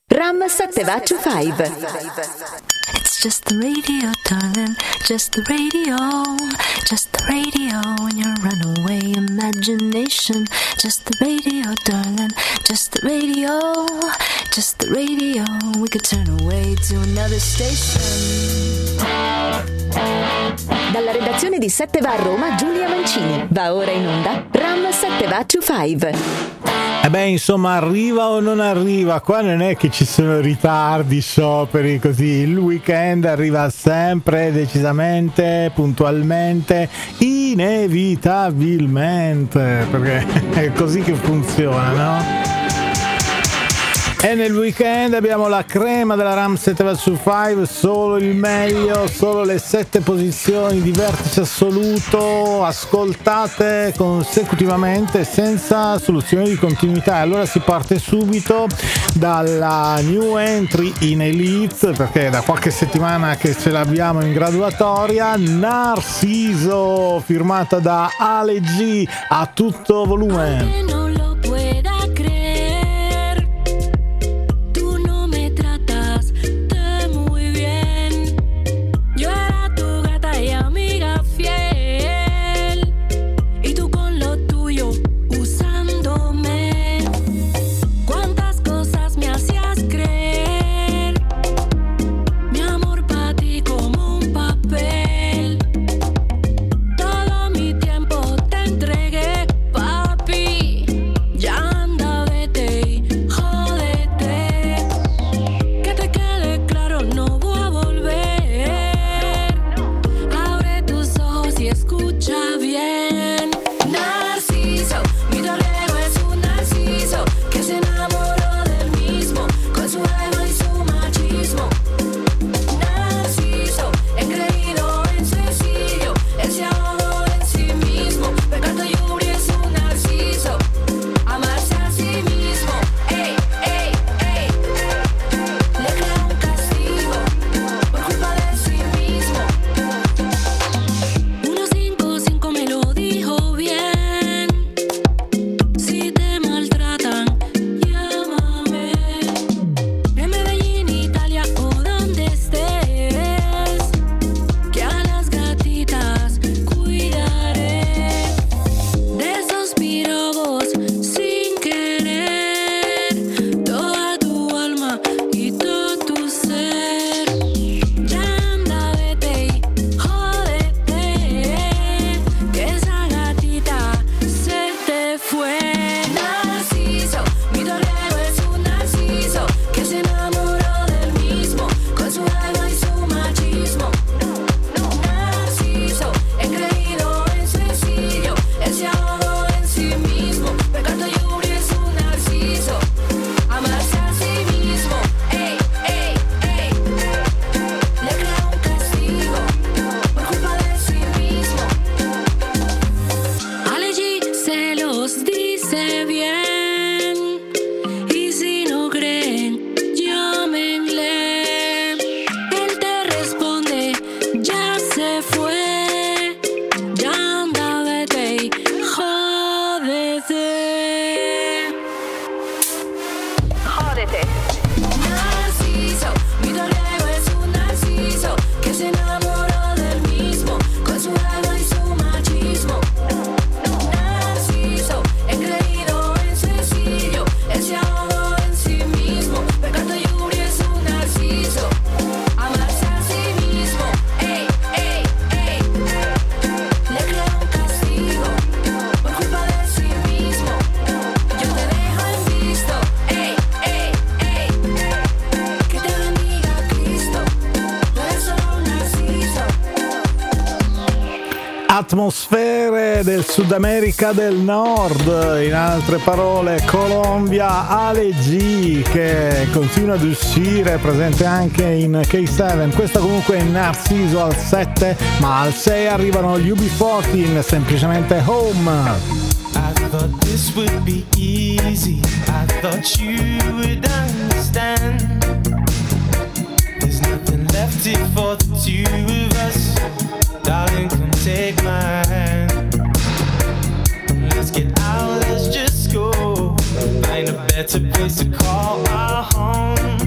Ram 725. It's just the radio, darling, just the radio, just the radio in your runaway imagination. Just the radio, darling, just the radio, just the radio. We could turn away to another station. Dalla redazione di 7 va a Roma, Giulia Mancini. Va ora in onda Ram 725. Insomma, arriva o non arriva? Qua non è che ci sono ritardi, scioperi, così. Il weekend arriva sempre, decisamente, puntualmente, inevitabilmente, perché è così che funziona, no? E nel weekend abbiamo la crema della Ram 725, solo il meglio, solo le 7 posizioni di vertice assoluto, ascoltate consecutivamente senza soluzione di continuità. Allora si parte subito dalla new entry in Elite, perché da qualche settimana che ce l'abbiamo in graduatoria, Narciso, firmata da Ale G a tutto volume. Atmosfere del Sud America del Nord, in altre parole Colombia, Ale G, che continua ad uscire, presente anche in K7. Questo comunque è Narciso al 7, ma al 6 arrivano gli UB40, semplicemente Home. I thought this would be easy, I thought you would understand. There's nothing left here for the two of us. Darling, come take my hand. Let's get out, let's just go. Find a better place to call our home.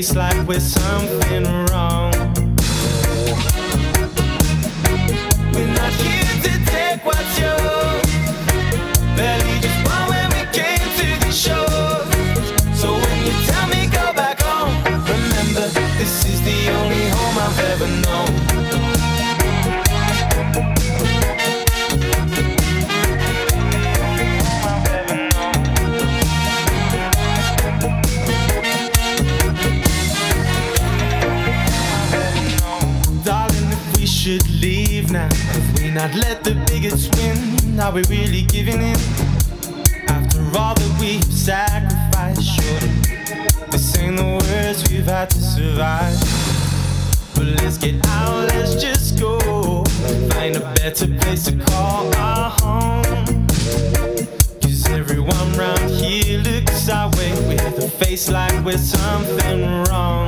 face like we're something wrong. We're not here to take what's yours. Barely just one when we came to the shore. So when you tell me go back home, remember this is the only home I've ever known. Should leave now. If we not let the bigots win, are we really giving in? After all that we've sacrificed, surely this ain't the words we've had to survive. But let's get out, let's just go find a better place to call our home. Cause everyone round here looks our way with a face like we're something wrong.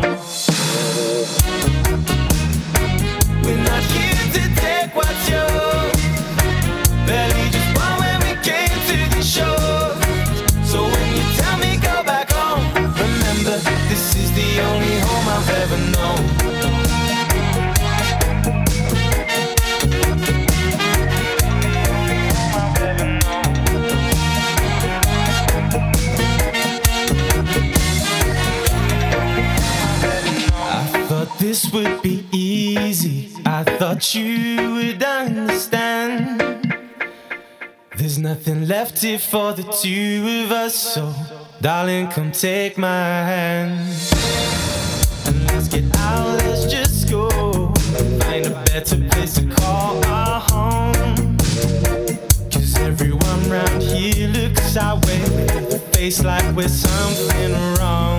We're not here to take what's yours. Barely just one when we came to the shore. So when you tell me go back home, remember this is the only home I've ever known. I thought this would be easy. I thought you would understand. There's nothing left here for the two of us. So, darling, come take my hand. And let's get out, let's just go find a better place to call our home. Cause everyone round here looks our way with a face like we're something wrong.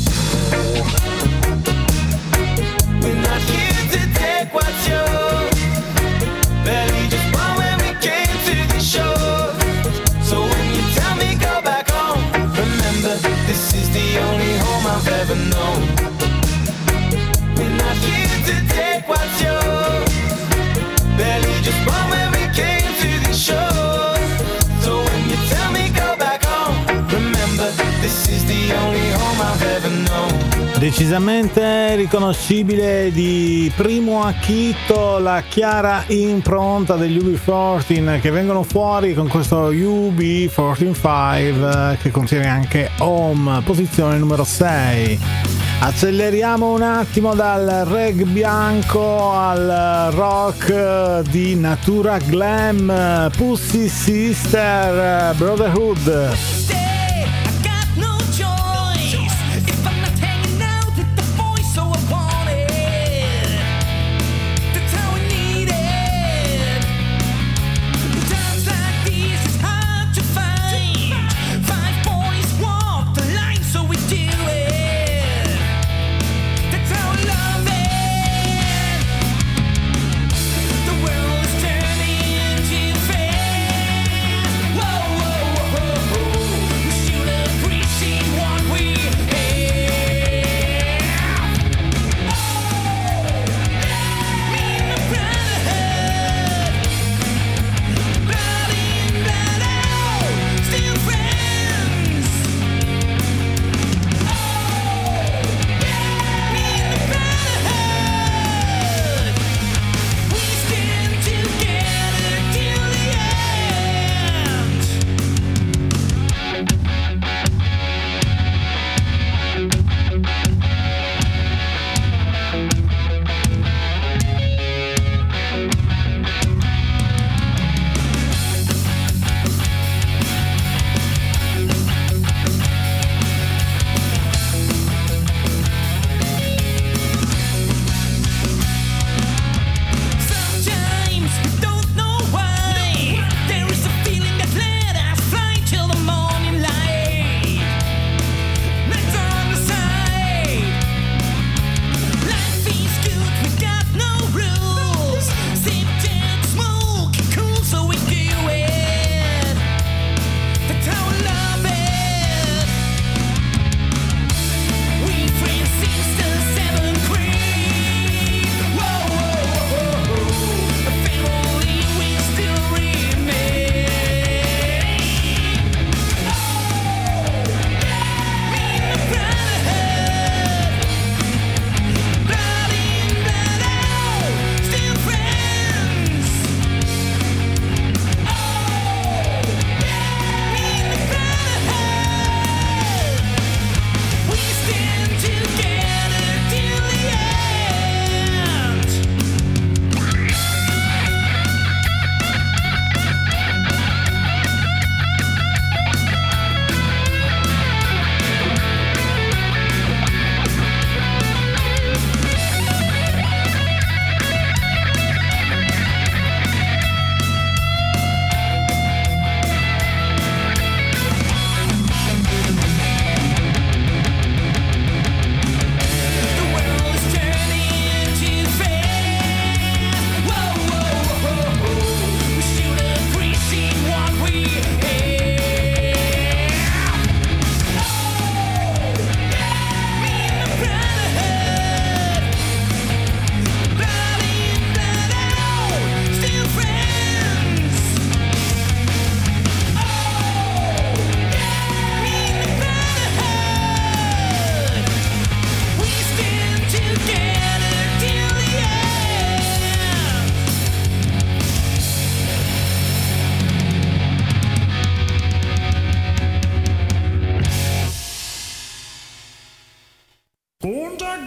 We're not here to take what's yours. Barely just one when we came to the shore. So when you tell me go back home, remember this is the only home I've ever known. We're not here to take what's yours. Barely just one when we came to the shore. So when you tell me go back home, remember this is the only home I've ever known. Decisamente riconoscibile di primo acchito la chiara impronta degli UB14 che vengono fuori con questo UB145 che contiene anche Home, posizione numero 6. Acceleriamo un attimo dal reg bianco al rock di natura glam, Pussy Sister Brotherhood. Whoa, whoa, whoa.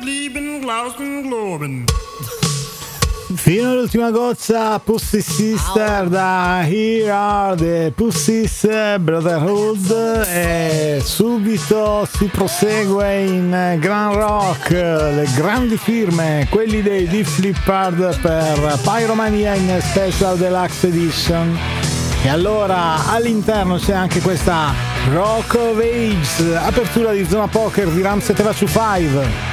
Fino all'ultima goccia, Pussy Sister da Here Are the Pussies Brotherhood, e subito si prosegue in Grand Rock, le grandi firme, quelli dei Def Leppard per Pyromania in Special Deluxe Edition. E allora all'interno c'è anche questa Rock of Ages, apertura di Zona Poker di Ram 725.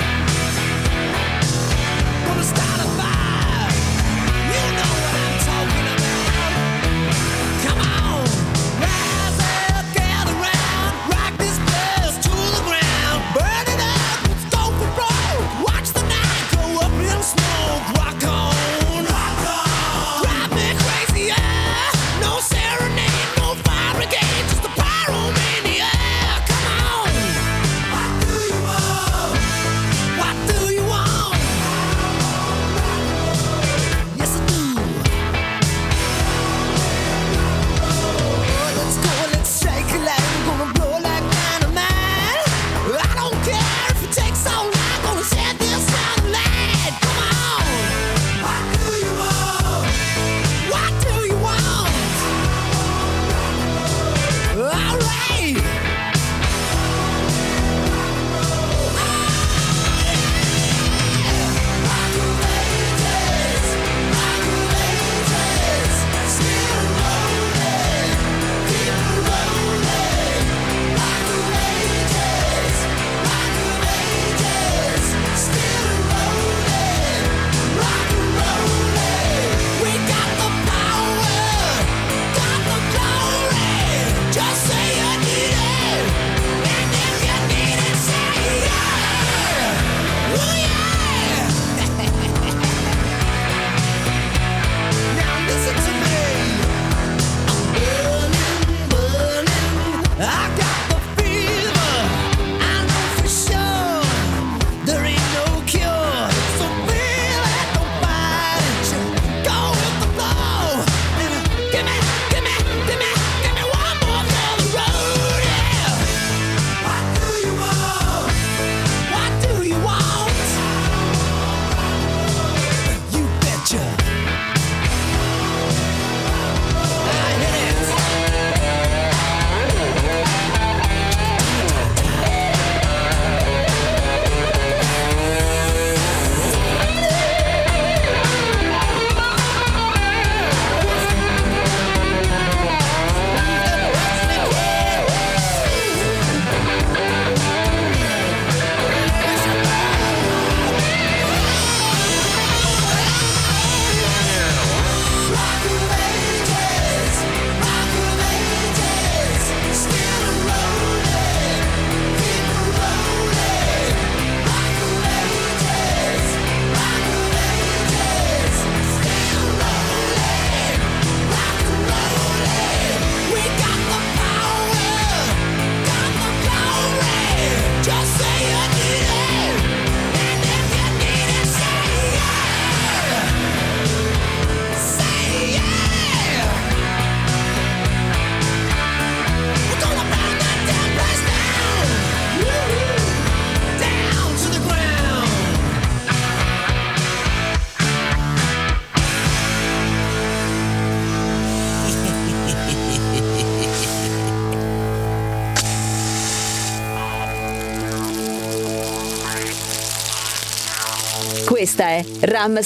Questa è Ram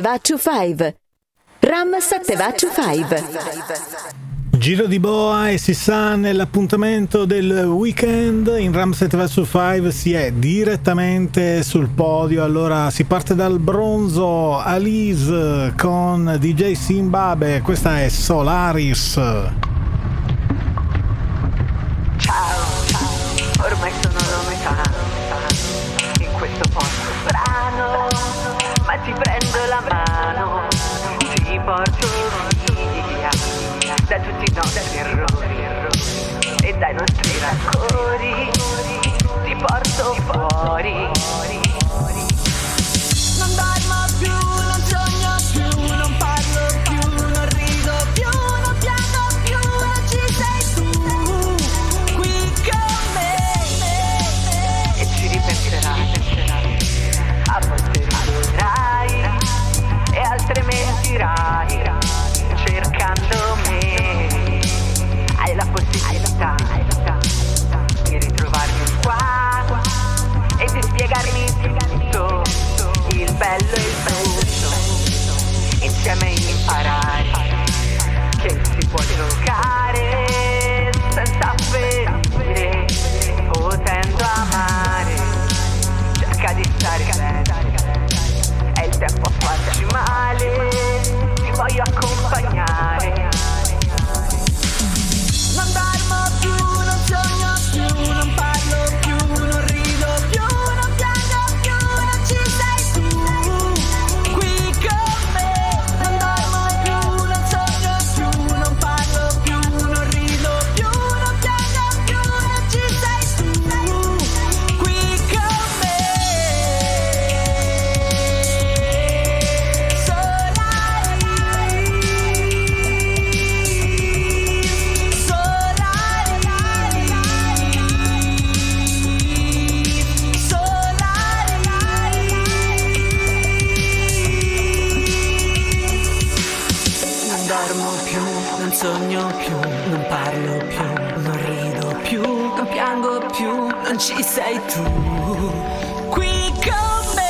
725. Ram 725. Giro di boa e si sa, nell'appuntamento del weekend in Ram 725 si è direttamente sul podio. Allora si parte dal bronzo, Alice con DJ Simbabe, questa è Solaris. Ciao, ormai sono la metà in questo posto strano, ma ti prendo la mano, ti porto via da tutti i nostri errori e dai nostri rancori, ti porto fuori. Non dormo più, non sogno più, non parlo più, non rido più, non piango più, e ci sei tu qui con me, e ci ripenserai più non ci sei tu qui con me.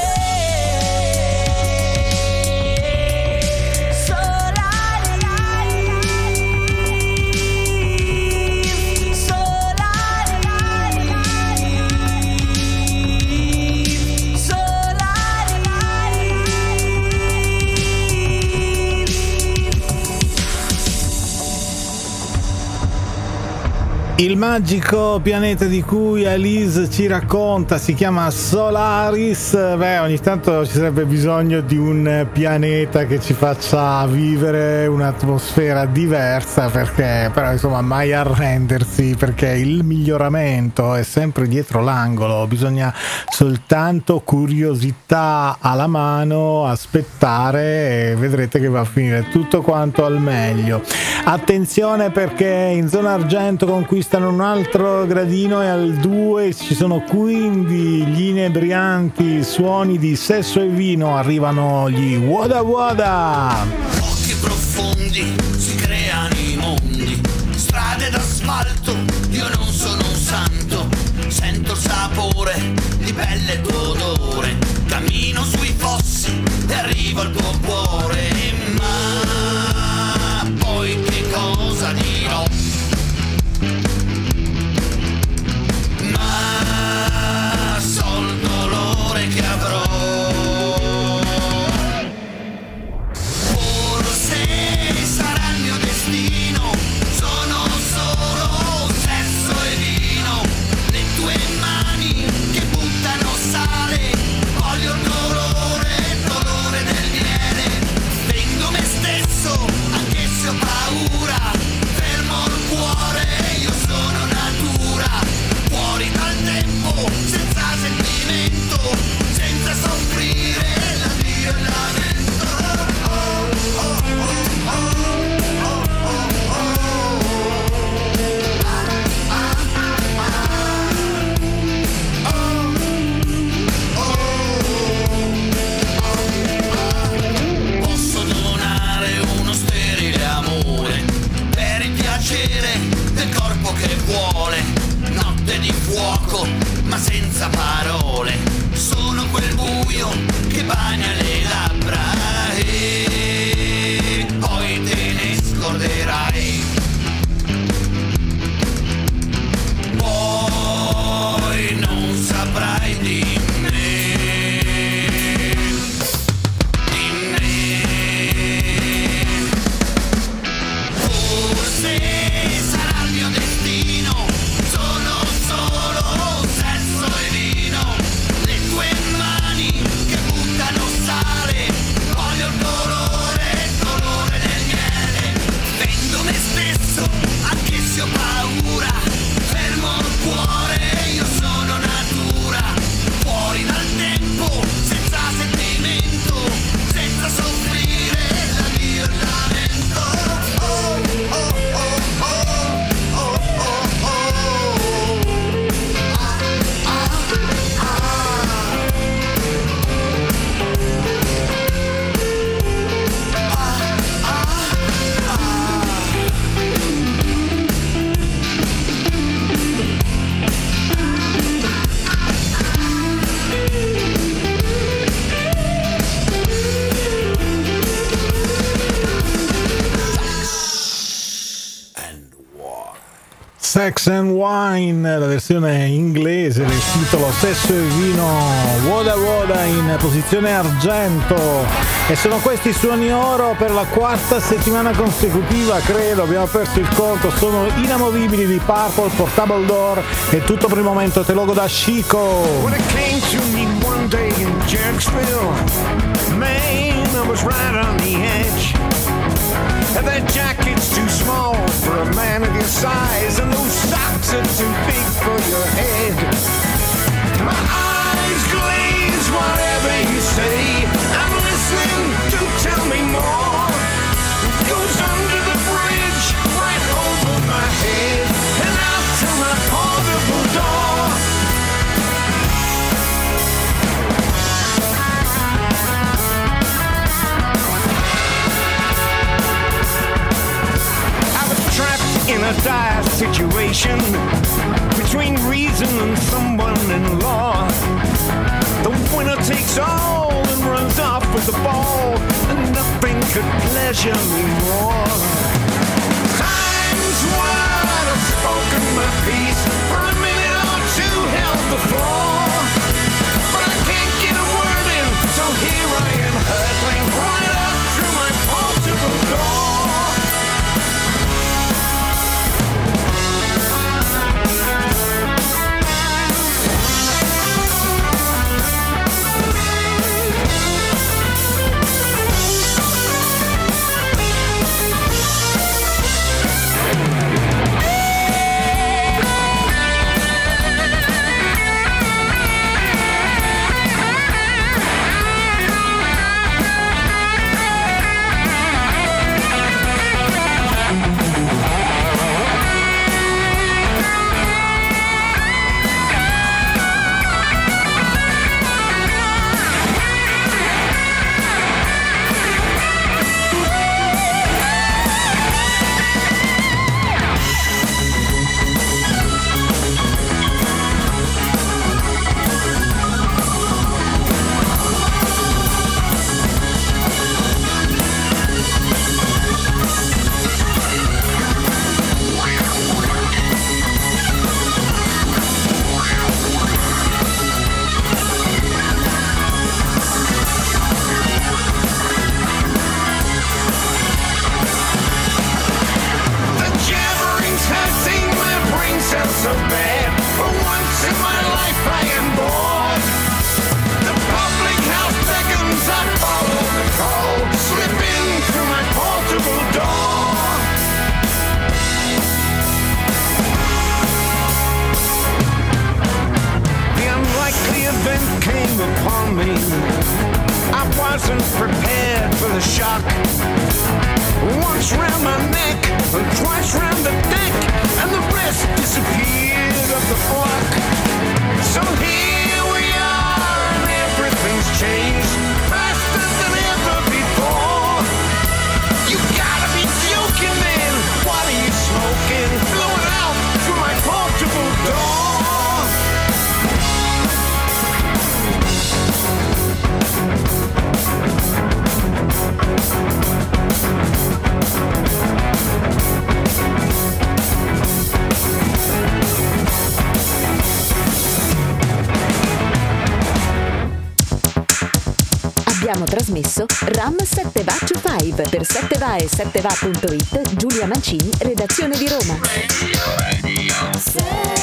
Il magico pianeta di cui Alice ci racconta si chiama Solaris. Ogni tanto ci sarebbe bisogno di un pianeta che ci faccia vivere un'atmosfera diversa, perché però insomma mai arrendersi, perché il miglioramento è sempre dietro l'angolo, bisogna soltanto curiosità alla mano, aspettare e vedrete che va a finire tutto quanto al meglio. Attenzione, perché in zona argento conquistano un altro gradino e al 2 ci sono quindi gli inebrianti suoni di Sesso e Vino. Arrivano gli Wada Wada. Occhi profondi, si creano i mondi, strade d'asfalto, io non sono un santo, sento il sapore di pelle e tuo odore, cammino sui fossi e arrivo al tuo cuore, ma poi che cosa dirò? Ma so il dolore che avrò. Forse sarà il mio destino, sono solo sesso e vino, le tue mani che buttano sale, voglio il dolore del miele, vengo me stesso anche se ho paura, fermo il cuore, io sono natura, fuori dal tempo, senza sentimento, senza soffrire, l'addio e lamento. Posso donare uno sterile amore per il piacere del corpo che vuole, notte di fuoco ma senza parole, sono quel buio che bagna le labbra e poi te ne scorderai, poi non saprai di me, di me. Forse sarà il mio destino, sono solo sesso e vino, le tue mani che buttano sale, voglio il dolore del miele, vendo me stesso anche se ho paura, fermo il cuore, io sono natura, fuori dal tempo, senza sentimento, senza soffrire, l'addio e il lamento. Sex and Wine, la versione inglese del titolo Sesso e Vino, Wada Wada in posizione argento, e sono questi suoni oro per la quarta settimana consecutiva, credo, abbiamo perso il conto, sono inamovibili di Purple, Portable Door, e tutto per il momento te lo goda Chico. When it came to me one day in Jerksville, man, I was right on the edge. And that jacket's too small for a man of your size, and those socks are too big for your head. My eyes glaze, whatever you say, I'm listening, do tell me more. It goes under the bridge, right over my head, and out to my portable door. In a dire situation between reason soul and runs off with the ball, and nothing could pleasure me more. Times when I've spoken my piece, for a minute or two held the floor, but I can't get a word in, so here I am hurtling right up through my portable door. So bad, for once in my life I am bored. The public house beckons, I follow the call, slip in through my portable door. The unlikely event came upon me. I wasn't prepared for the shock. Once round my neck, and twice round the deck, and the rest disappeared up the block. So here we are, and everything's changed faster than ever before. You gotta be joking, man. What are you smoking? Blow it out through my portable door. Abbiamo trasmesso Ram 7va25 per 7va e 7va.it. Giulia Mancini, redazione di Roma. Radio.